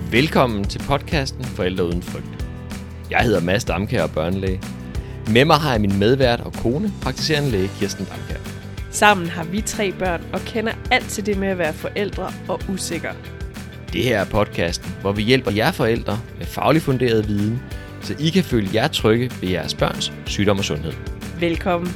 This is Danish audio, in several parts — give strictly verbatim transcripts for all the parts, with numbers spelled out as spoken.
Velkommen til podcasten Forældre uden frygt. Jeg hedder Mads Damkjær og børnelæge. Med mig har jeg min medvært og kone, praktiserende læge Kirsten Damkjær. Sammen har vi tre børn og kender alt til det med at være forældre og usikre. Det her er podcasten, hvor vi hjælper jer forældre med fagligt funderet viden, så I kan føle jer trygge ved jeres børns sygdom og sundhed. Velkommen.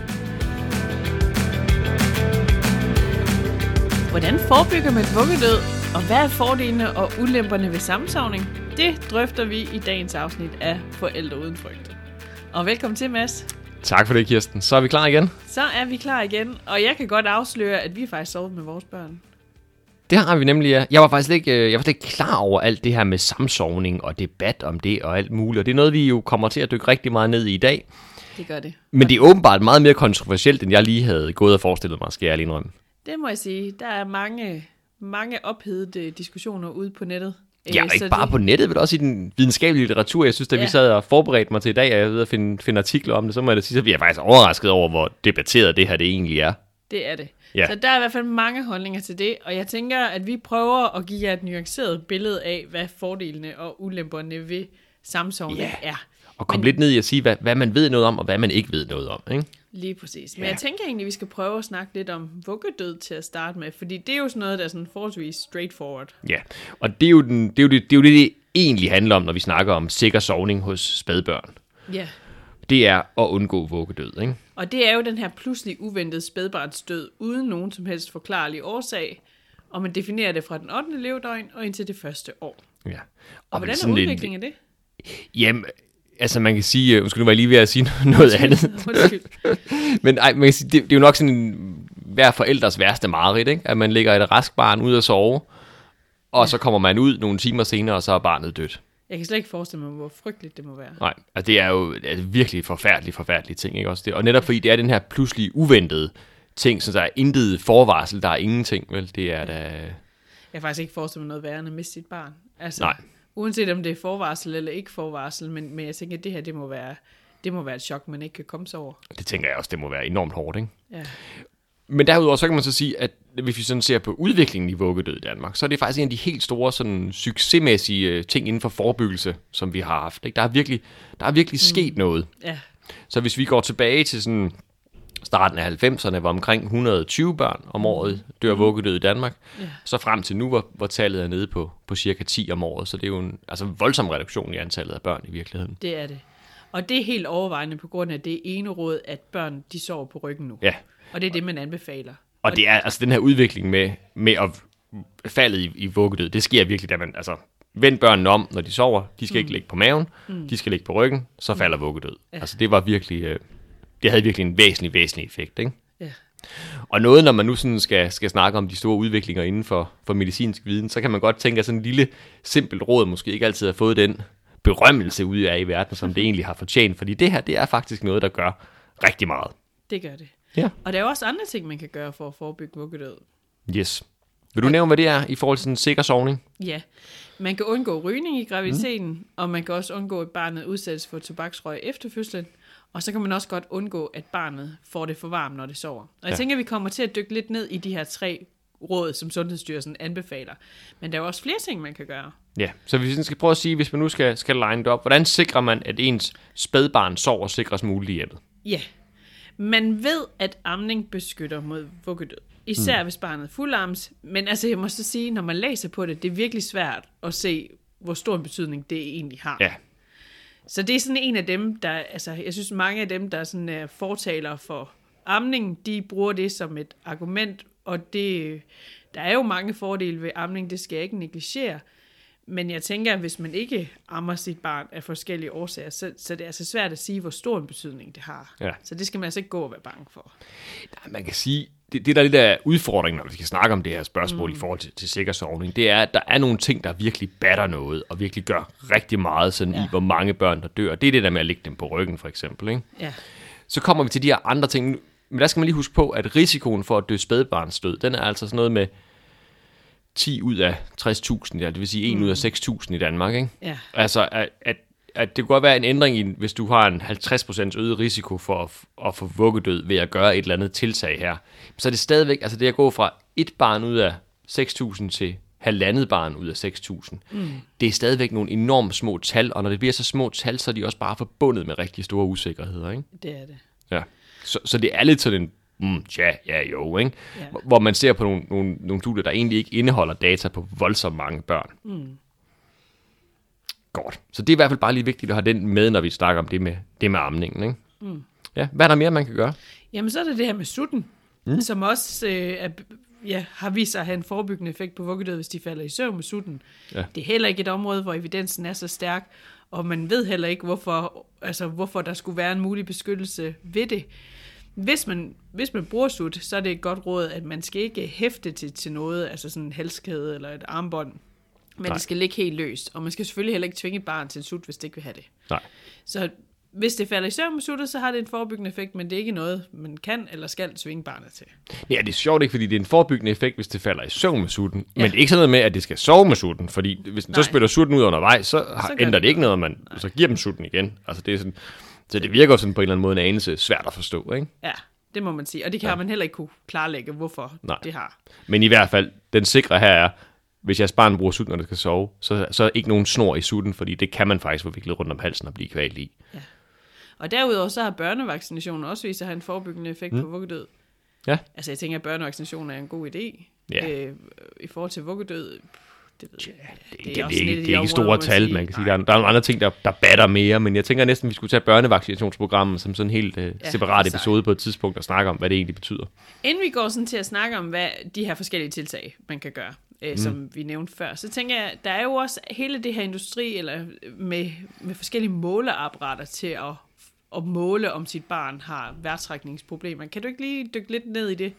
Hvordan forebygger man vuggedød, og hvad er fordelene og ulemperne ved sammensovning? Det drøfter vi i dagens afsnit af Forældre uden frygt. Og velkommen til, Mads. Tak for det, Kirsten. Så er vi klar igen. Så er vi klar igen, og jeg kan godt afsløre, at vi faktisk sovet med vores børn. Det har vi nemlig, ja. Jeg var faktisk ikke, jeg var slet ikke klar over alt det her med sammensovning og debat om det og alt muligt. Og det er noget, vi jo kommer til at dykke rigtig meget ned i i dag. Det gør det. Men det er åbenbart meget mere kontroversielt, end jeg lige havde gået og forestillet mig, skal jeg lige indrømme. Det må jeg sige. Der er mange, mange ophedede diskussioner ude på nettet. Ja, ikke det... bare på nettet, men også i den videnskabelige litteratur. Jeg synes, da ja. vi sad og forberedte mig til i dag, og jeg er ved at finde, finde artikler om det, så må jeg da sige, at vi er faktisk overrasket over, hvor debatteret det her det egentlig er. Det er det. Ja. Så der er i hvert fald mange holdninger til det, og jeg tænker, at vi prøver at give jer et nuanceret billede af, hvad fordelene og ulemperne ved sammensovning ja. er. Og komme lidt ned i at sige, hvad, hvad man ved noget om, og hvad man ikke ved noget om, ikke? Lige præcis. Men ja. jeg tænker egentlig, at vi skal prøve at snakke lidt om vuggedød til at starte med, fordi det er jo sådan noget, der er sådan forholdsvis straightforward. Ja, og det er jo, den, det, er jo det, det, er jo det, det egentlig handler om, når vi snakker om sikker sovning hos spædbørn. Ja. Det er at undgå vuggedød, ikke? Og det er jo den her pludselig uventede spædbarnsdød, uden nogen som helst forklarlig årsag, og man definerer det fra den ottende levedøgn og indtil det første år. Ja. Og, og hvordan er udviklingen af det? Jamen, altså man kan sige, måske nu var jeg lige ved at sige noget andet. Men ej, man kan sige, det, det er jo nok sådan en, hver forældres værste mareridt, ikke? At man lægger et rask barn ud at sove, og ja. så kommer man ud nogle timer senere, og så er barnet dødt. Jeg kan slet ikke forestille mig, hvor frygteligt det må være. Nej, altså det er jo altså virkelig forfærdelige, forfærdelige ting, ikke også? Det, og netop fordi det er den her pludselig uventede ting, så der er intet forvarsel, der er ingenting, vel? Det er da... Jeg kan faktisk ikke forestille mig noget værre end at miste sit barn. Altså, Nej. Uanset om det er forvarsel eller ikke forvarsel, men, men jeg tænker, at det her, det må være, det må være et chok, man ikke kan komme sig over. Det tænker jeg også, det må være enormt hårdt, ikke? Ja. Men derudover så kan man så sige, at hvis vi sådan ser på udviklingen i vuggedød i Danmark, så er det faktisk en af de helt store sådan, succesmæssige ting inden for forebyggelse, som vi har haft. Ikke? Der er virkelig, der er virkelig sket mm. noget. Ja. Så hvis vi går tilbage til sådan starten af halvfemserne, hvor omkring et hundrede og tyve børn om året dør mm. vuggedød i Danmark, yeah. så frem til nu, hvor, hvor tallet er nede på, på cirka ti om året. Så det er jo en altså, voldsom reduktion i antallet af børn i virkeligheden. Det er det. Og det er helt overvejende på grund af det ene råd, at børn de sover på ryggen nu. Ja. Og det er det, man anbefaler. Og det er altså den her udvikling med, med at faldet i, i vuggedød, det sker virkelig, da man altså vend børnene om, når de sover. De skal mm. ikke ligge på maven, mm. de skal ligge på ryggen, så falder mm. vuggedød. Ja. Altså det var virkelig, øh, det havde virkelig en væsentlig, væsentlig effekt, ikke? Ja. Og noget, når man nu sådan skal, skal snakke om de store udviklinger inden for, for medicinsk viden, så kan man godt tænke, at sådan en lille, simpelt råd måske ikke altid har fået den berømmelse ude af i verden, som det egentlig har fortjent. Fordi det her, det er faktisk noget, der gør rigtig meget. Det gør det. Ja. Og der er også andre ting, man kan gøre for at forebygge vuggedød. Yes. Vil du nævne, hvad det er i forhold til sådan en sikker sovning? Ja. Man kan undgå rygning i graviditeten, mm. og man kan også undgå, at barnet udsættes for tobaksrøg efter fødslen. Og så kan man også godt undgå, at barnet får det for varmt, når det sover. Og jeg ja. tænker, at vi kommer til at dykke lidt ned i de her tre råd, som Sundhedsstyrelsen anbefaler. Men der er også flere ting, man kan gøre. Ja, så hvis vi skal prøve at sige, hvis man nu skal, skal line det op, hvordan sikrer man, at ens spædbarn sover sikrest muligt i hjemmet? Ja, man ved, at amning beskytter mod vuggedød. Især mm. hvis barnet er fuldarms. Men altså, jeg må så sige, når man læser på det, det er virkelig svært at se, hvor stor en betydning det egentlig har. Ja. Så det er sådan en af dem, der, altså, jeg synes mange af dem, der sådan er fortaler for amning, de bruger det som et argument, og det, der er jo mange fordele ved amning, det skal jeg ikke negligere. Men jeg tænker, at hvis man ikke ammer sit barn af forskellige årsager, så, så det er altså svært at sige, hvor stor en betydning det har. Ja. Så det skal man altså ikke gå og være bange for. Nej, man kan sige, det, det der er lidt af udfordringen, når vi skal snakke om det her spørgsmål mm. i forhold til, til sikker sovning, det er, at der er nogle ting, der virkelig batter noget, og virkelig gør rigtig meget sådan ja. i, hvor mange børn, der dør. Det er det der med at lægge dem på ryggen, for eksempel. Ikke? Ja. Så kommer vi til de her andre ting. Men der skal man lige huske på, at risikoen for at dø spædbarnsdød, den er altså sådan noget med ti ud af tres tusind, ja, det vil sige en mm. ud af seks tusind i Danmark, ikke? Ja. Altså, at, at, at det kunne godt være en ændring, i, hvis du har en halvtreds procent øget risiko for at, at få vuggedød ved at gøre et eller andet tiltag her. Så er det stadigvæk, altså det at gå fra et barn ud af seks tusind til halvandet barn ud af seks tusind. Mm. Det er stadigvæk nogle enormt små tal, og når det bliver så små tal, så er de også bare forbundet med rigtig store usikkerheder, ikke? Det er det. Ja. Så, så det er lidt sådan en, mm, ja, ja, jo, ikke? Ja. Hvor man ser på nogle, nogle, nogle studier, der egentlig ikke indeholder data på voldsomt mange børn. Mm. Godt. Så det er i hvert fald bare lige vigtigt at have den med, når vi snakker om det med, det med amningen, ikke? Mm. Ja, hvad er der mere, man kan gøre? Jamen, så er det det her med sutten, mm. som også øh, er, ja, har vist sig at have en forebyggende effekt på vuggedød, hvis de falder i søvn med sutten. Ja. Det er heller ikke et område, hvor evidensen er så stærk, og man ved heller ikke, hvorfor, altså, hvorfor der skulle være en mulig beskyttelse ved det. Hvis man, hvis man bruger sut, så er det et godt råd, at man skal ikke hæfte til, til noget, altså sådan en halskæde eller et armbånd, men Nej. Det skal ligge helt løst. Og man skal selvfølgelig heller ikke tvinge et barn til en sut, hvis det ikke vil have det. Nej. Så hvis det falder i søvn med suttet, så har det en forebyggende effekt, men det er ikke noget, man kan eller skal tvinge barnet til. Ja, det er sjovt ikke, fordi det er en forebyggende effekt, hvis det falder i søvn med sutten. Ja. Men det er ikke sådan noget med, at det skal sove med sutten, fordi hvis den så spiller sutten ud undervejs, så, så ændrer det ikke noget, man Nej. Så giver dem sutten igen. Altså det er sådan, så det virker sådan på en eller anden måde en anelse svært at forstå, ikke? Ja, det må man sige. Og det kan ja. man heller ikke kunne klarlægge, hvorfor Nej. det har. Men i hvert fald, den sikre her er, hvis jeres barn bruger sutten, når det skal sove, så, så er ikke nogen snor i sutten, fordi det kan man faktisk få viklet rundt om halsen og blive kvalt i. Ja. Og derudover så har børnevaccinationen også vist at have en forebyggende effekt mm. på vuggedød. Ja. Altså jeg tænker, at børnevaccination er en god idé. Ja. Øh, I forhold til vuggedød, det ved jeg. Ja, det, det, det, er, det, det, det er ikke store tal, man, man kan sige. Der er, der er nogle andre ting, der, der batter mere, men jeg tænker næsten, at vi skulle tage børnevaccinationsprogrammet som sådan en helt uh, ja, separat episode på et tidspunkt og snakke om, hvad det egentlig betyder. Inden vi går sådan til at snakke om, hvad de her forskellige tiltag, man kan gøre, øh, mm. som vi nævnte før, så tænker jeg, der er jo også hele det her industri eller med, med forskellige måleapparater til at at måle, om sit barn har vejrtrækningsproblemer. Kan du ikke lige dykke lidt ned i det?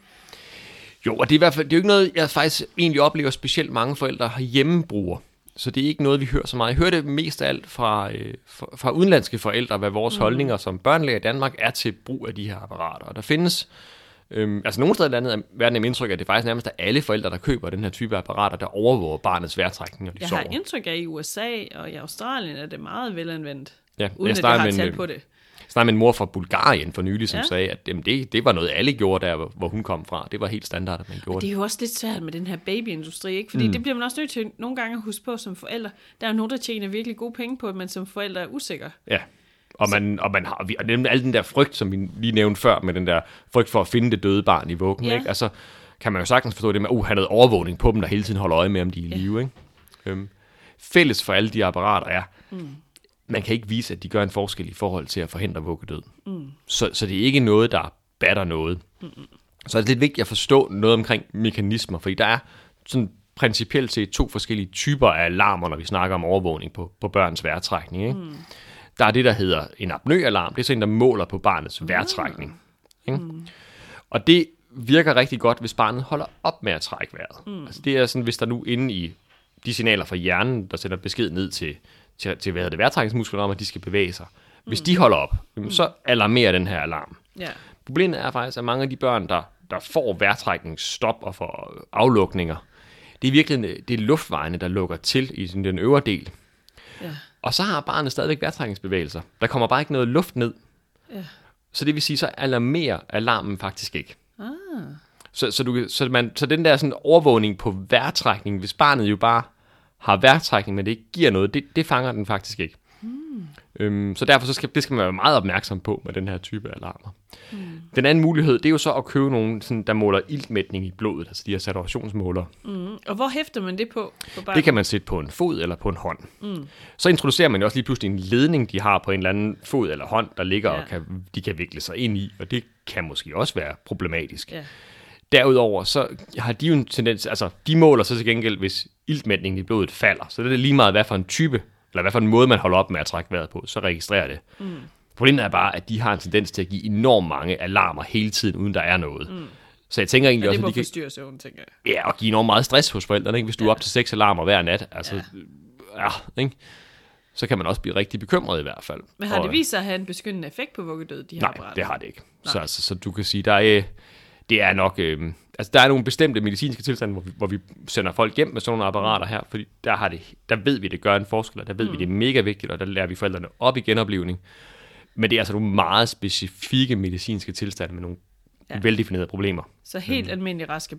Jo, og det er i hvert fald det er jo ikke noget, jeg faktisk egentlig oplever specielt mange forældre herhjemme bruger. Så det er ikke noget, vi hører så meget. Jeg hører det mest af alt fra, øh, fra, fra udenlandske forældre, hvad vores mm. holdninger som børnelæger i Danmark er til brug af de her apparater. Og der findes, øh, altså nogle steder i landet er verden indtryk af, at det faktisk nærmest er alle forældre, der køber den her type apparater, der overvåger barnets vejrtrækning, når de jeg sover. Jeg har indtryk af, at i U S A og i Australien er det meget velanvendt, ja, uden at jeg har talt på det. Jeg snakkede med en mor fra Bulgarien for nylig, som ja. sagde, at jamen, det, det var noget, alle gjorde der, hvor hun kom fra. Det var helt standard, at man gjorde det. Det er jo også lidt svært med den her babyindustri, ikke? Fordi mm. det bliver man også nødt til nogle gange at huske på som forældre. Der er jo nogen, der tjener virkelig gode penge på, men som forældre er usikre. Ja, og man, og man har og al den der frygt, som vi lige nævnte før, med den der frygt for at finde det døde barn i vuggen, ja. ikke? Altså, kan man jo sagtens forstå det med, at uh, have noget overvågning på dem, der hele tiden holder øje med, om de er i ja. live, ikke? Øhm, fælles for alle de apparater er, mm. man kan ikke vise, at de gør en forskel i forhold til at forhindre vuggedød. Mm. Så, så det er ikke noget, der batter noget. Mm. Så er det lidt vigtigt at forstå noget omkring mekanismer, fordi der er sådan principielt set to forskellige typer af alarmer, når vi snakker om overvågning på, på børns vejrtrækning. Ikke? Mm. Der er det, der hedder en apnø-alarm. Det er sådan en, der måler på barnets mm. vejrtrækning. Ikke? Mm. Og det virker rigtig godt, hvis barnet holder op med at trække vejret. Mm. Altså det er sådan, hvis der nu inde i de signaler fra hjernen, der sender besked ned til til, til hvad hedder det, vejrtrækningsmuskler om, at de skal bevæge sig. Hvis mm. de holder op, mm. så alarmerer den her alarm. Yeah. Problemet er faktisk, at mange af de børn, der, der får vejrtrækningsstop og får aflukninger, det er virkelig det er luftvejene, der lukker til i sådan den øvre del. Yeah. Og så har barnet stadigvæk vejrtrækningsbevægelser. Der kommer bare ikke noget luft ned. Yeah. Så det vil sige, så alarmerer alarmen faktisk ikke. Ah. Så, så, du, så, man, så den der sådan overvågning på vejrtrækning, hvis barnet jo bare har vejrtrækning, men det ikke giver noget, det, det fanger den faktisk ikke. Mm. Øhm, så derfor så skal, det skal man være meget opmærksom på med den her type alarmer. Mm. Den anden mulighed, det er jo så at købe nogen, sådan, der måler iltmætning i blodet, altså de her saturationsmålere. Mm. Og hvor hæfter man det på? på det kan man sætte på en fod eller på en hånd. Mm. Så introducerer man jo også lige pludselig en ledning, de har på en eller anden fod eller hånd, der ligger ja. og kan, de kan vikle sig ind i, og det kan måske også være problematisk. Ja. Derudover, så har de jo en tendens, altså de måler så til gengæld, hvis iltmætningen i blodet falder. Så det er lige meget, hvad for en type, eller hvad for en måde, man holder op med at trække vejret på, så registrerer det. Mm. Problemet er bare, at de har en tendens til at give enormt mange alarmer hele tiden, uden der er noget. Mm. Så jeg tænker egentlig ja, også, at de kan... forstyrre søvn, tænker jeg. Ja, og give enormt meget stress hos forældrene, ikke? Hvis du ja. er op til seks alarmer hver nat, altså, ja. Ja, ikke? Så kan man også blive rigtig bekymret i hvert fald. Men har det vist sig at have en beskyttende effekt på vuggedød, de her nej, apparater? Det har det ikke. Så, altså, så du kan sige, der er... Det er nok, øh, altså der er nogle bestemte medicinske tilstande, hvor vi, hvor vi sender folk hjem med sådan nogle apparater her, fordi der, har det, der ved vi, det gør en forskel, og der ved mm. vi, det er mega vigtigt, og der lærer vi forældrene op i genoplivning. Men det er altså nogle meget specifikke medicinske tilstande med nogle ja. veldefinerede problemer. Så helt mm. almindelige raske børn?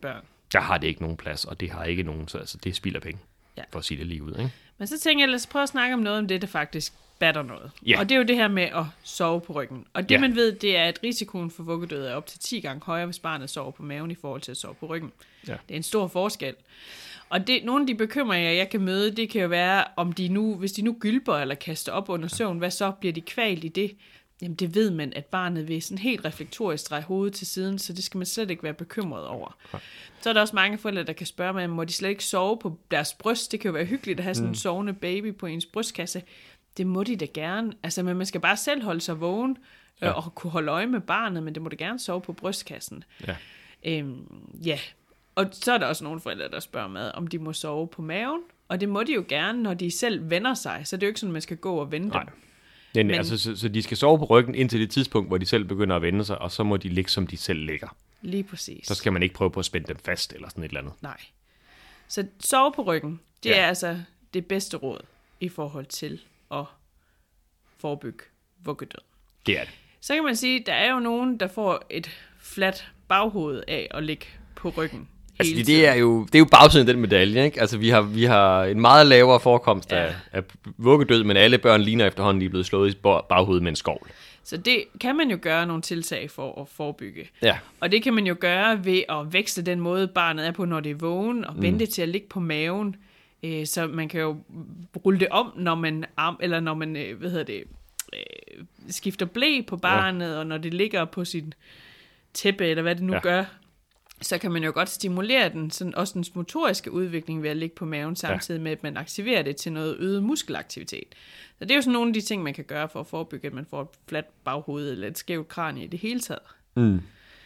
der har det ikke nogen plads, og det har ikke nogen, så altså, det spilder penge, ja. For at sige det lige ud. Ikke? Men så tænker jeg, lad os prøve at snakke om noget om det, der faktisk batter noget. Ja. Og det er jo det her med at sove på ryggen. Og det, ja. man ved, det er, at risikoen for vuggedød er op til ti gange højere, hvis barnet sover på maven i forhold til at sove på ryggen. Ja. Det er en stor forskel. Og det, nogle af de bekymringer, jeg kan møde, det kan jo være, om de nu, hvis de nu gylper eller kaster op under søvn, hvad så bliver de kvalt i det? Jamen det ved man, at barnet vil sådan helt reflektorisk dreje hovedet til siden, så det skal man slet ikke være bekymret over. Ja. Så er der også mange forældre, der kan spørge mig, må de slet ikke sove på deres bryst? Det kan jo være hyggeligt at have sådan en mm. sovende baby på ens brystkasse. Det må de da gerne. Altså, men man skal bare selv holde sig vågen ja. øh, og kunne holde øje med barnet, men det må da gerne sove på brystkassen. Ja. Øhm, ja. Og så er der også nogle forældre, der spørger mig, om de må sove på maven. Og det må de jo gerne, når de selv vender sig. Så det er jo ikke sådan, at man skal gå og vende Nej. dem. Men, men, altså, så, så de skal sove på ryggen indtil det tidspunkt, hvor de selv begynder at vende sig, og så må de ligge, som de selv ligger. Lige præcis. Så skal man ikke prøve på at spænde dem fast, eller sådan et eller andet. Nej. Så sove på ryggen, det ja. er altså det bedste råd i forhold til at forebygge vuggedød. Det er det. Så kan man sige, at der er jo nogen, der får et fladt baghoved af at ligge på ryggen. Altså det, det er jo det er jo bagsiden af den medalje, ikke? Altså vi har vi har en meget lavere forekomst ja. af, af vuggedød, men alle børn ligner efterhånden lige blevet slået i baghovedet med en skovl. Så det kan man jo gøre nogle tiltag for at forebygge. Ja. Og det kan man jo gøre ved at veksle den måde barnet er på, når det er vågen, og mm. vente til at ligge på maven. Øh, så man kan jo rulle det om, når man arm eller når man øh, hvad hedder det øh, skifter ble på barnet, ja. og når det ligger på sin tæppe eller hvad det nu ja. gør. Så kan man jo godt stimulere den, sådan også den motoriske udvikling ved at ligge på maven, samtidig ja. med, at man aktiverer det til noget øget muskelaktivitet. Så det er jo sådan nogle af de ting, man kan gøre for at forebygge, at man får et fladt baghoved eller et skævt kranie i det hele taget. Mm.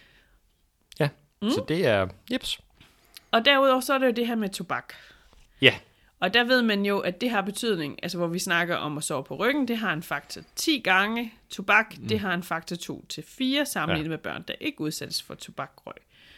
Ja, mm. så det er jeps. Og derudover så er det jo det her med tobak. Ja. Og der ved man jo, at det har betydning, altså hvor vi snakker om at sove på ryggen, det har en faktor ti gange. Tobak, mm. det har en faktor to til fire, sammenlignet ja. med børn, der ikke udsættes for tobakrøg.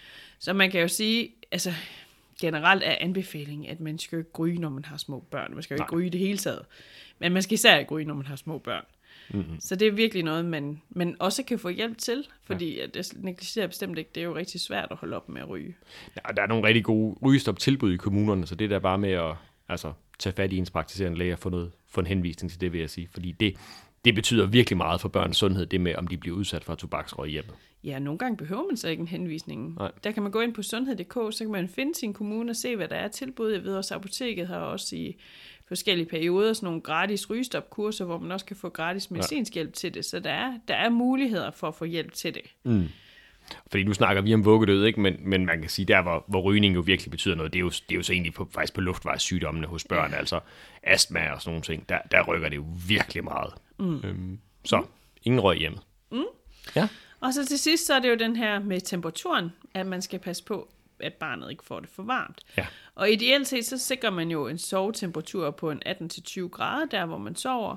Så man kan jo sige, altså generelt er anbefalingen, at man skal ikke ryge, når man har små børn. Man skal jo ikke ryge det hele taget. Men man skal især ikke ryge, når man har små børn. Mm-hmm. Så det er virkelig noget, man, man også kan få hjælp til, fordi ja. at det negligerer bestemt ikke. Det er jo rigtig svært at holde op med at ryge. Ja, der er nogle rigtig gode rygestop-tilbud i kommunerne, så det er der bare med at altså, tage fat i ens praktiserende læge og få, noget, få en henvisning til det, vil jeg sige. Fordi det, det betyder virkelig meget for børns sundhed, det med, om de bliver udsat for tobaksrøg i hjemmet. Ja, nogle gange behøver man så ikke en henvisning. Nej. Der kan man gå ind på sundhed punktum d k, så kan man finde sin kommune og se, hvad der er tilbud. Jeg ved også, at apoteket har også i forskellige perioder sådan nogle gratis rygestopkurser, hvor man også kan få gratis medicinsk hjælp til det. Så der er, der er muligheder for at få hjælp til det. Mm. Fordi nu snakker vi om vuggedød, ikke? Men, men man kan sige, der hvor, hvor rygning jo virkelig betyder noget, det er jo, det er jo så egentlig på, faktisk på luftvejssygdommene hos børn, ja. altså astma og sådan nogle ting. Der, der rykker det jo virkelig meget. Mm. Øhm, så, ingen røg hjemme. Mm. Ja. Og så til sidst, så er det jo den her med temperaturen, at man skal passe på, at barnet ikke får det for varmt. Ja. Og ideelt set, så sikrer man jo en sovetemperatur på en atten til tyve grader, der hvor man sover.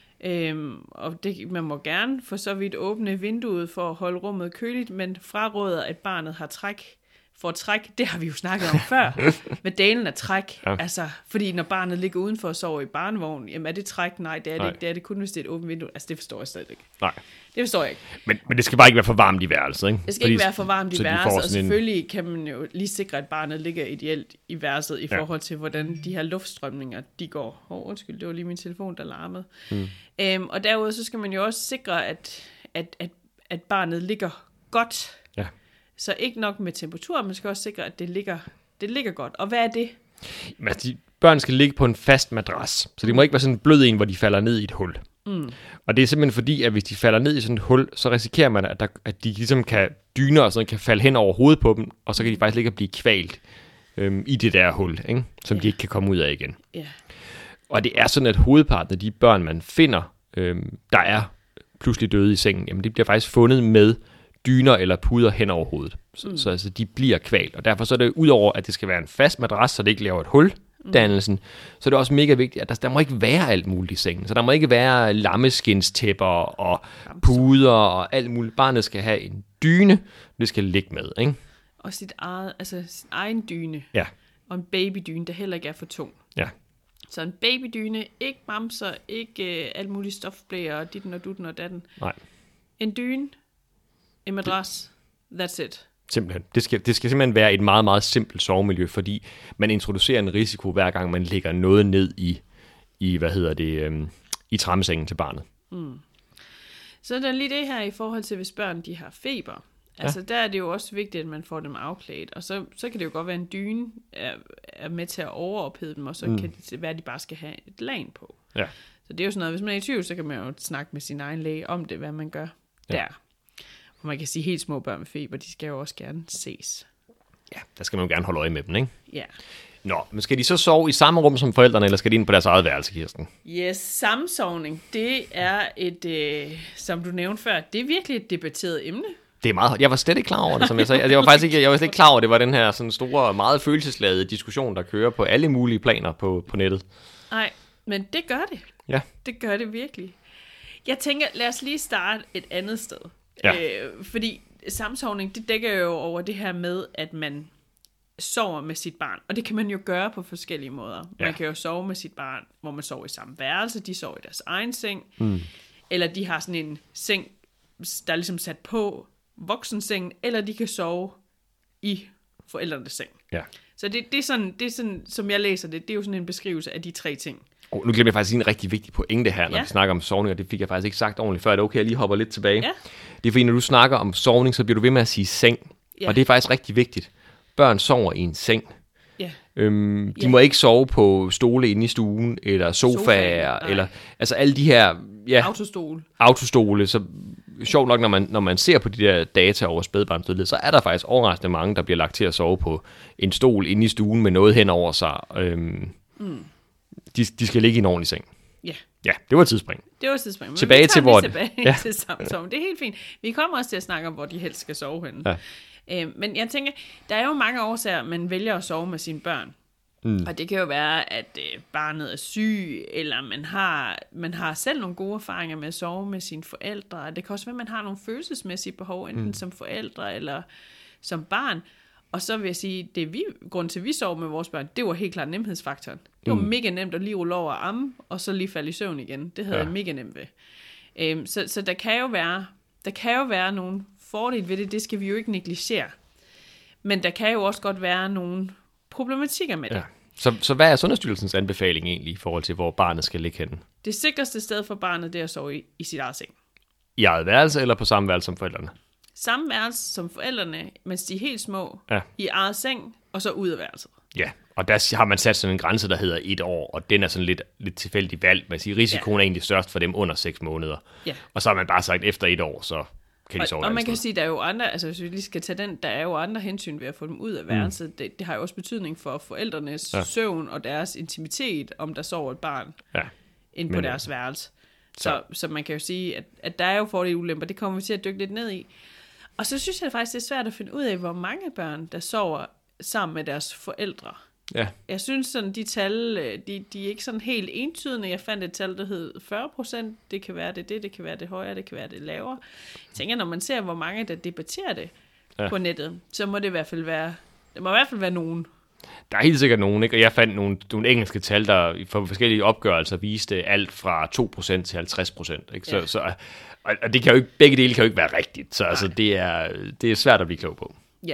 Øhm, og det, man må gerne for så vidt åbne vinduet for at holde rummet køligt, men fraråder, at barnet har træk. For træk, det har vi jo snakket om før, med dalen af træk. Ja. Altså, fordi når barnet ligger udenfor og sover i barnevogn, jamen er det træk? Nej, det er det Nej. ikke. Det er det kun, hvis det er et åbent vindue. Altså, det forstår jeg slet ikke. Nej. Det forstår jeg ikke. Men, men det skal bare ikke være for varmt i værelset, ikke? Det skal Fordi, ikke være for varmt i værelset, og selvfølgelig en... kan man jo lige sikre, at barnet ligger ideelt i værelset i ja. forhold til, hvordan de her luftstrømninger, de går. Åh, oh, undskyld, det var lige min telefon, der larmede. Mm. Øhm, og derudover så skal man jo også sikre, at, at, at, at barnet ligger godt. Ja. Så ikke nok med temperatur, man skal også sikre, at det ligger, det ligger godt. Og hvad er det? Jamen, altså, de børn skal ligge på en fast madras, så det må ikke være sådan en blød en, hvor de falder ned i et hul. Mm. Og det er simpelthen fordi, at hvis de falder ned i sådan et hul, så risikerer man, at, der, at de ligesom kan dyne og sådan kan falde hen over hovedet på dem, og så kan de faktisk ligge og blive kvalt øhm, i det der hul, ikke? Som yeah. de ikke kan komme ud af igen. Yeah. Og det er sådan, at hovedparten af de børn, man finder, øhm, der er pludselig døde i sengen, jamen det bliver faktisk fundet med dyner eller puder hen over hovedet. Så, mm. så altså, de bliver kvalt. Og derfor så er det udover, at det skal være en fast madras, så det ikke laver et hul, mm. dannelsen, så er det også mega vigtigt, at der, der må ikke være alt muligt i sengen. Så der må ikke være lammeskinstæpper og puder og alt muligt. Barnet skal have en dyne, det skal ligge med, ikke? Og sit eget, altså sin egen dyne. Ja. Og en babydyne, der heller ikke er for tung. Ja. Så en babydyne, ikke mamser, ikke øh, alt muligt stofblæer, ditten og dutten og datten. Nej. En dyne, en madras, that's it. Simpelthen. Det skal, det skal simpelthen være et meget, meget simpelt sovemiljø, fordi man introducerer en risiko, hver gang man lægger noget ned i, i hvad hedder det, øhm, i trammesengen til barnet. Mm. Så er der lige det her i forhold til, hvis børn de har feber. Altså, ja. Der er det jo også vigtigt, at man får dem afklædt. Og så, så kan det jo godt være, en dyne er, er med til at overophede dem, og så mm. kan det være, at de bare skal have et lag på. Ja. Så det er jo sådan noget, hvis man er i tvivl, så kan man jo snakke med sin egen læge om det, hvad man gør ja. Der. Og man kan sige, helt små børn med feber, de skal jo også gerne ses. Ja, der skal man jo gerne holde øje med dem, ikke? Ja. Nå, men skal de så sove i samme rum som forældrene, eller skal de ind på deres eget værelse, Kirsten? Yes, samsovning, det er et, øh, som du nævnte før, det er virkelig et debatteret emne. Det er meget. Jeg var slet ikke klar over det, som jeg sagde. Altså, jeg var faktisk ikke, jeg var slet ikke klar over, at det var den her sådan store, meget følelsesladede diskussion, der kører på alle mulige planer på, på nettet. Nej, men det gør det. Ja. Det gør det virkelig. Jeg tænker, lad os lige starte et andet sted. Ja. Øh, fordi samsovning, det dækker jo over det her med, at man sover med sit barn. Og det kan man jo gøre på forskellige måder. Ja. Man kan jo sove med sit barn, hvor man sover i samme værelse. De sover i deres egen seng. Mm. Eller de har sådan en seng, der er ligesom sat på voksensengen. Eller de kan sove i forældrenes seng. Ja. Så det, det, er sådan, det er sådan, som jeg læser det, det er jo sådan en beskrivelse af de tre ting. Oh, nu glemmer jeg faktisk en rigtig vigtig pointe her, når ja. vi snakker om sovning, og det fik jeg faktisk ikke sagt ordentligt før. Er det okay, jeg lige hopper lidt tilbage? Ja. Det er fordi, når du snakker om sovning, så bliver du ved med at sige seng. Ja. Og det er faktisk rigtig vigtigt. Børn sover i en seng. Ja. Øhm, de ja. må ikke sove på stole inde i stuen, eller sofaer, Sofa, eller altså alle de her... Ja, autostole. Autostole, så sjovt nok, når man, når man ser på de der data over spædbarnsdødelighed, så er der faktisk overraskende mange, der bliver lagt til at sove på en stol inde i stuen med noget hen over sig. Øhm, mm. de, de skal ligge i en ordentlig seng. Ja. Ja, det var et tidsspring. Det var et tidsspring. Men tilbage til hvor tilbage ja. til samsovning. Det er helt fint. Vi kommer også til at snakke om, hvor de helst skal sove henne. Ja. Øh, men jeg tænker, der er jo mange årsager, man vælger at sove med sine børn. Mm. Og det kan jo være, at øh, barnet er syg, eller man har, man har selv nogle gode erfaringer med at sove med sine forældre. Det kan også være, at man har nogle følelsesmæssige behov, enten mm. som forældre eller som barn. Og så vil jeg sige, det vi, grund til, at vi sov med vores børn, det var helt klart nemhedsfaktoren. Det var mm. mega nemt at lige rulle over og amme, og så lige falde i søvn igen. Det havde ja. jeg mega nemt ved. Øhm, så, så der kan jo være, der kan jo være nogle fordele ved det, det skal vi jo ikke negligere. Men der kan jo også godt være nogle problematikker med det. Ja. Så, så hvad er Sundhedsstyrelsens anbefaling egentlig i forhold til, hvor barnet skal ligge henne? Det sikreste sted for barnet, det er at sove i, i sit eget seng. I eget værelse eller på samme værelse som forældrene? Samme værelse som forældrene, mens de er helt små, ja. i eget seng, og så ud af værelset. Ja, og der har man sat sådan en grænse, der hedder et år, og den er sådan lidt, lidt tilfældig valgt. Man siger, risikoen ja. er egentlig størst for dem under seks måneder. Ja. Og så har man bare sagt, efter et år, så kan de sove. Og, og man kan sige, der er jo andre, altså hvis vi lige skal tage den, der er jo andre hensyn ved at få dem ud af værelset. Mm. Det, det har jo også betydning for forældrenes ja. søvn og deres intimitet, om der sover et barn ja. ind på Men, deres værelse. Så. Så, så man kan jo sige, at, at der er jo fordele og ulemper. Det kommer vi til at dykke lidt ned i. Og så synes jeg faktisk, det er svært at finde ud af, hvor mange børn, der sover sammen med deres forældre. Ja. Jeg synes sådan, de tal, de, de er ikke sådan helt entydige. Jeg fandt et tal, der hed fyrre procent. Det kan være det, det, det kan være det højere, det kan være det lavere. Jeg tænker, når man ser, hvor mange, der debatterer det ja. på nettet, så må det i hvert fald være, det må i hvert fald være nogen. Der er helt sikkert nogen, ikke? Og jeg fandt nogle, nogle engelske tal, der for forskellige opgørelser viste alt fra to procent til halvtreds procent. Ikke? Så, ja. så, og det kan jo ikke, begge dele kan jo ikke være rigtigt, så altså, det, er, det er svært at blive klog på. Ja.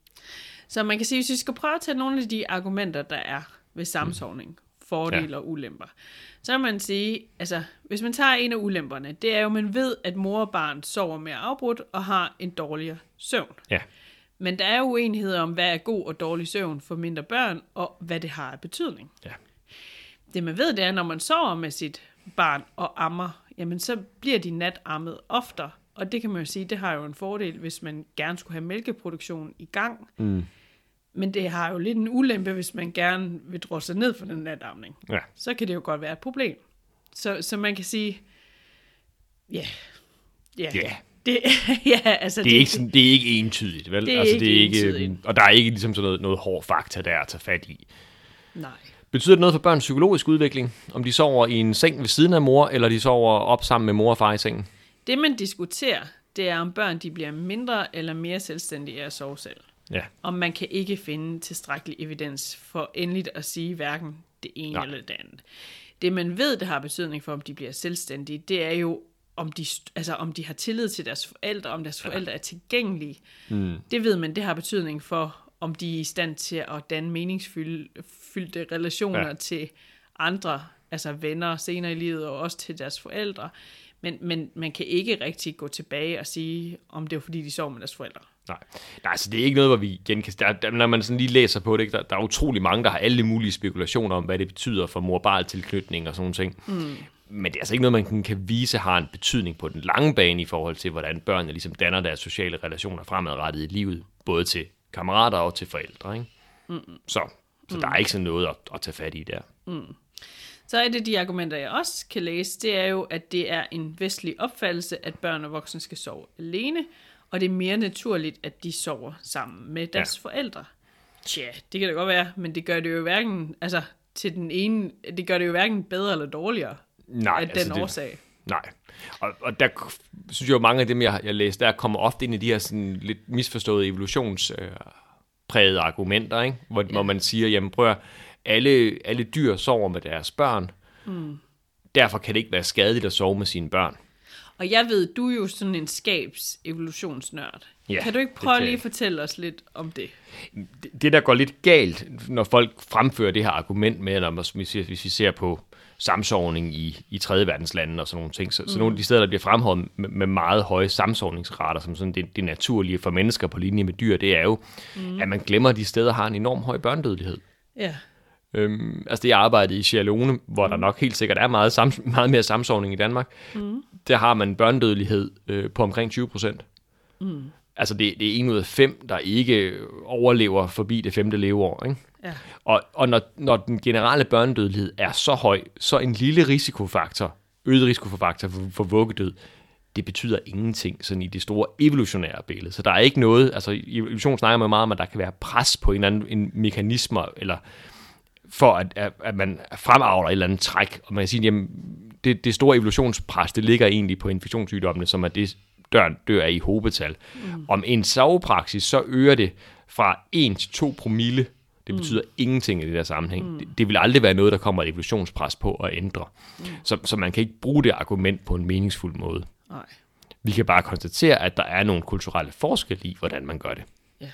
Så man kan sige, hvis vi skal prøve at tage nogle af de argumenter, der er ved samsovning, fordele ja. og ulemper, så kan man sige, altså hvis man tager en af ulemperne, det er jo, at man ved, at mor og barn sover mere afbrudt og har en dårligere søvn. Ja. Men der er jo uenighed om, hvad er god og dårlig søvn for mindre børn, og hvad det har af betydning. Ja. Det man ved, det er, når man sover med sit barn og ammer, jamen så bliver de natammet oftere. Og det kan man jo sige, det har jo en fordel, hvis man gerne skulle have mælkeproduktion i gang. Mm. Men det har jo lidt en ulempe, hvis man gerne vil drøse sig ned for den natamning. Ja. Så kan det jo godt være et problem. Så, så man kan sige, ja, ja. Yeah. Det, ja, altså det, er det, ikke sådan, det er ikke entydigt, vel? Det er altså, ikke det er entydigt. Ikke, og der er ikke ligesom sådan noget, noget hård fakta, der er at tage fat i. Nej. Betyder det noget for børns psykologisk udvikling, om de sover i en seng ved siden af mor, eller de sover op sammen med mor og far i sengen? Det, man diskuterer, det er, om børn de bliver mindre eller mere selvstændige af at sove selv. Ja. Og man kan ikke finde tilstrækkelig evidens for endeligt at sige hverken det ene Nej. eller det andet. Det, man ved, det har betydning for, om de bliver selvstændige, det er jo, om de, altså, om de har tillid til deres forældre, om deres forældre er tilgængelige. Mm. Det ved man, det har betydning for, om de er i stand til at danne meningsfyldte relationer ja. til andre, altså venner senere i livet, og også til deres forældre. Men, men man kan ikke rigtig gå tilbage og sige, om det er fordi, de sover med deres forældre. Nej, Nej altså det er ikke noget, hvor vi igen kan... Der, der, når man sådan lige læser på det, ikke, der, der er utrolig mange, der har alle mulige spekulationer om, hvad det betyder for mor-barn-tilknytning og sådan nogle ting. Mm. Men det er altså ikke noget, man kan, kan vise har en betydning på den lange bane i forhold til, hvordan børnene ligesom danner deres sociale relationer fremadrettet i livet, både til kammerater og til forældre. Ikke? Mm. Så, så mm. der er ikke sådan noget at, at tage fat i der. Mm. Så er det de argumenter, jeg også kan læse, det er jo, at det er en vestlig opfattelse, at børn og voksne skal sove alene, og det er mere naturligt, at de sover sammen med deres ja. forældre. Tja, det kan det godt være, men det gør det jo hverken, altså til den ene, det gør det jo hverken bedre eller dårligere nej, af den altså det, årsag. Nej, og, og der synes jeg jo, mange af dem, jeg, jeg læste, der kommer ofte ind i de her sådan lidt misforståede evolutionsprægede øh, argumenter, ikke? Hvor, ja. hvor man siger, jamen prøv alle, alle dyr sover med deres børn, mm. derfor kan det ikke være skadeligt at sove med sine børn. Og jeg ved, du er jo sådan en skabs-evolutionsnørd. Ja, kan du ikke prøve lige at fortælle os lidt om det? det? Det, der går lidt galt, når folk fremfører det her argument med, når, hvis vi ser på samsovning i, i tredje verdenslande og sådan nogle ting, så, mm. så nogle af de steder, der bliver fremhævet med, med meget høje samsovningsrater, som sådan det, det naturlige for mennesker på linje med dyr, det er jo, mm. at man glemmer, at de steder har en enorm høj børnedødelighed. Ja. Øhm, altså det jeg arbejdede i Sierra Leone, hvor mm. der nok helt sikkert er meget, sam, meget mere samsovning i Danmark, mm. der har man børnedødelighed øh, på omkring tyve procent. Mm. Altså det, det er en ud af fem, der ikke overlever forbi det femte leveår, ikke? Ja. Og, og når, når den generelle børnedødelighed er så høj, så en lille risikofaktor, øget risikofaktor for, for vuggedød, det betyder ingenting sådan i det store evolutionære billede. Så der er ikke noget, altså i evolution snakker man meget om, at der kan være pres på en anden en mekanismer, eller for at, at, at man fremavler et eller andet træk. Og man kan sige, jamen det, det store evolutionspres, det ligger egentlig på infektionssygdommene, som er det, dør, dør af i hobetal. Mm. Om en sovepraksis, så øger det fra en til to promille. Det betyder mm. ingenting i det der sammenhæng. Mm. Det, det vil aldrig være noget, der kommer et evolutionspres på at ændre. Mm. Så, så man kan ikke bruge det argument på en meningsfuld måde. Nej. Vi kan bare konstatere, at der er nogle kulturelle forskelle i, hvordan man gør det. Ja.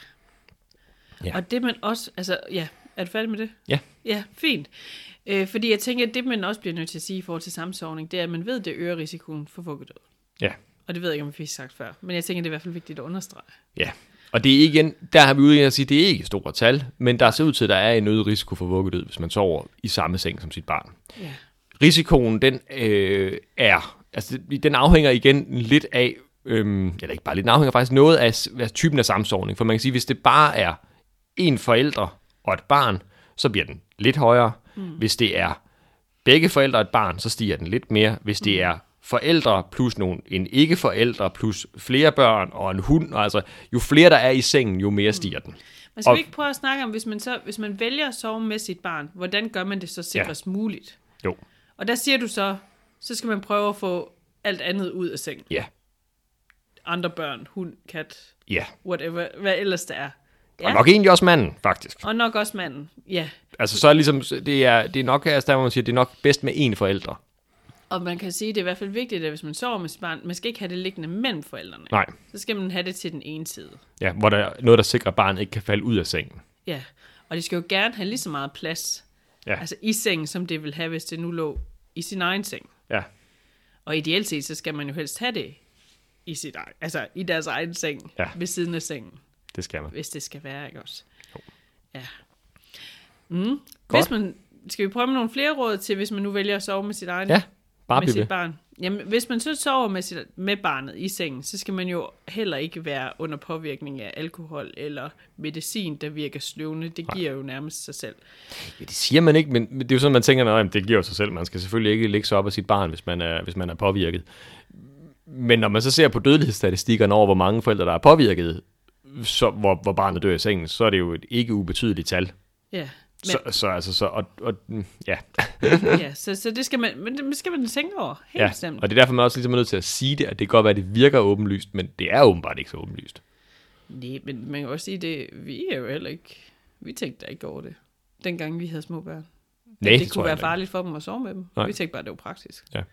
Ja. Og det man også, altså ja, er du færdig med det? Ja. Ja, fint. Øh, fordi jeg tænker, at det man også bliver nødt til at sige i forhold til samsovning, det er, at man ved, at det øger risikoen for vuggedød. Ja. Og det ved jeg ikke, om vi fik sagt før. Men jeg tænker, det er i hvert fald vigtigt at understrege. Ja. Og det er igen, der har vi ude i at sige, det er ikke store tal, men der ser ud til, at der er en øget risiko for vuggedød, hvis man sover i samme seng som sit barn. Ja. Risikoen, den øh, er, altså den afhænger igen lidt af, øh, eller ikke bare lidt, den afhænger faktisk noget af, af typen af samsovning. For man kan sige, hvis det bare er en forælder og et barn, så bliver den lidt højere. Mm. Hvis det er begge forældre og et barn, så stiger den lidt mere. Hvis det er forældre plus nogle, en ikke-forældre plus flere børn og en hund, og altså jo flere der er i sengen, jo mere stiger den. Man skal og, ikke prøve at snakke om, hvis man, så, hvis man vælger at sove med sit barn, hvordan gør man det så sikrest ja. muligt? Jo. Og der siger du så, så skal man prøve at få alt andet ud af sengen. Ja. Andre børn, hund, kat, ja. whatever, hvad ellers der er. Ja. Og nok egentlig også manden, faktisk. Og nok også manden, ja. Altså så er det ligesom, det er, det er nok, altså der må man sige, det er nok bedst med én forælder. Og man kan sige, at det er i hvert fald vigtigt, at hvis man sover med sit barn, man skal ikke have det liggende mellem forældrene. Nej. Så skal man have det til den ene side. Ja, hvor der er noget, der sikrer, at barnet ikke kan falde ud af sengen. Ja, og det skal jo gerne have lige så meget plads ja. altså i sengen, som det vil have, hvis det nu lå i sin egen seng. Ja. Og ideelt set, så skal man jo helst have det i, sit, altså i deres egen seng, ja. ved siden af sengen. Det skal man. Hvis det skal være, ikke også? Jo. Ja. Mm. Hvis man, skal vi prøve med nogle flere råd til, hvis man nu vælger at sove med sit egen ja. Bare med sit barn. Jamen, hvis man så sover med, sit, med barnet i sengen, så skal man jo heller ikke være under påvirkning af alkohol eller medicin, der virker sløvende. Det giver Nej. jo nærmest sig selv. Ja, det siger man ikke, men det er jo sådan, man tænker, at det giver sig selv. Man skal selvfølgelig ikke lægge sig op af sit barn, hvis man er, hvis man er påvirket. Men når man så ser på dødelighedsstatistikkerne over, hvor mange forældre, der er påvirket, så, hvor, hvor barnet dør i sengen, så er det jo et ikke ubetydeligt tal. Ja. Men, så, så altså så og, og ja. ja, så, så det skal man, men det skal man tænke over helt ja, bestemt. Og det er derfor man også ligesom er nødt til at sige det, at det kan godt være, at det virker åbenlyst, men det er åbenbart ikke så åbenlyst. Nej, men man kan også sige det, vi er jo heller ikke, vi tænkte da ikke over det, dengang vi havde små børn. Nej, det, det kunne være farligt for dem at sove med dem. Nej. Vi tænkte bare, det var praktisk. Ja.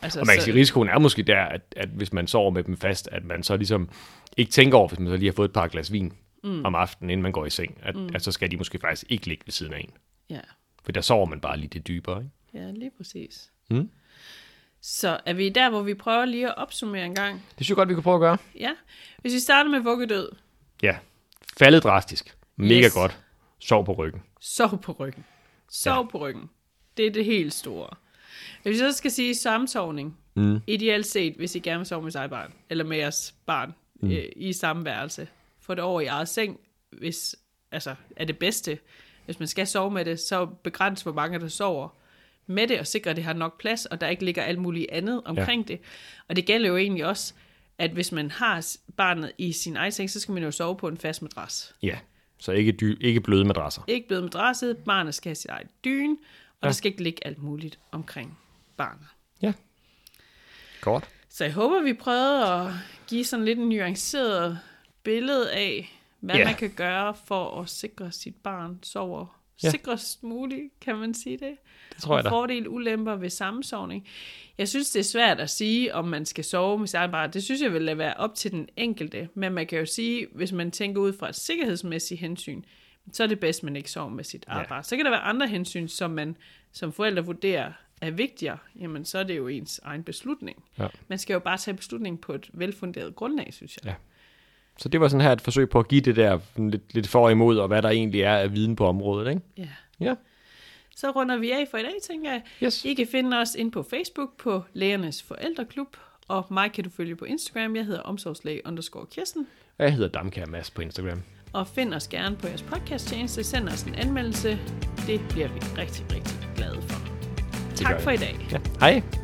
Altså, og man kan så, sige, risikoen er måske der, at, at hvis man sover med dem fast, at man så ligesom ikke tænker over, hvis man så lige har fået et par glas vin mm. om aftenen, inden man går i seng, at, mm. at så skal de måske faktisk ikke ligge ved siden af en. Ja. For der sover man bare lige det dybere, ikke? Ja, lige præcis. Mm. Så er vi der, hvor vi prøver lige at opsummere en gang. Det synes jeg godt, vi kan prøve at gøre. Ja. Hvis vi starter med vuggedød. Ja. Faldet drastisk. Mega Yes. godt. Sov på ryggen. Sov på ryggen. Sov ja. på ryggen. Det er det helt store. Hvis jeg så skal sige samsovning, mm. ideelt set, hvis I gerne vil sove med sig barn, eller med jeres barn mm. øh, i samme værelse, få det over i eget seng, hvis, altså, er det bedste. Hvis man skal sove med det, så begræns, hvor mange der sover med det, og sikre, at det har nok plads, og der ikke ligger alt muligt andet omkring ja. det. Og det gælder jo egentlig også, at hvis man har barnet i sin egen seng, så skal man jo sove på en fast madras. Ja, så ikke, dy- ikke bløde madrasser. Ikke bløde madrasset, barnet skal have sit eget dyne, og ja. der skal ikke ligge alt muligt omkring barnet. Ja, godt. Så jeg håber, vi prøvede at give sådan lidt en nuanceret billede af, hvad ja. man kan gøre for at sikre sit barn sover ja. sikrest muligt, kan man sige det. Det tror jeg da. Fordel, ulemper ved sammensovning. Jeg synes, det er svært at sige, om man skal sove med sit eget barn. Det synes jeg vil være op til den enkelte. Men man kan jo sige, hvis man tænker ud fra et sikkerhedsmæssigt hensyn, så er det bedst, man ikke sover med sit eget barn. Ja. Så kan der være andre hensyn, som man som forældre vurderer er vigtigere. Jamen, så er det jo ens egen beslutning. Ja. Man skal jo bare tage beslutningen på et velfunderet grundlag, synes jeg. Ja. Så det var sådan her et forsøg på at give det der lidt, lidt for og imod, og hvad der egentlig er af viden på området, ikke? Ja. Ja. Så runder vi af for i dag, tænker jeg. Yes. I kan finde os ind på Facebook på Lægernes Forældreklub, og mig kan du følge på Instagram. Jeg hedder omsorgslæge underscore Kirsten. Og jeg hedder Damkær Mads på Instagram. Og find os gerne på jeres podcasttjeneste. Send os en anmeldelse. Det bliver vi rigtig, rigtig glade for. Tak for i dag. Ja. Hej.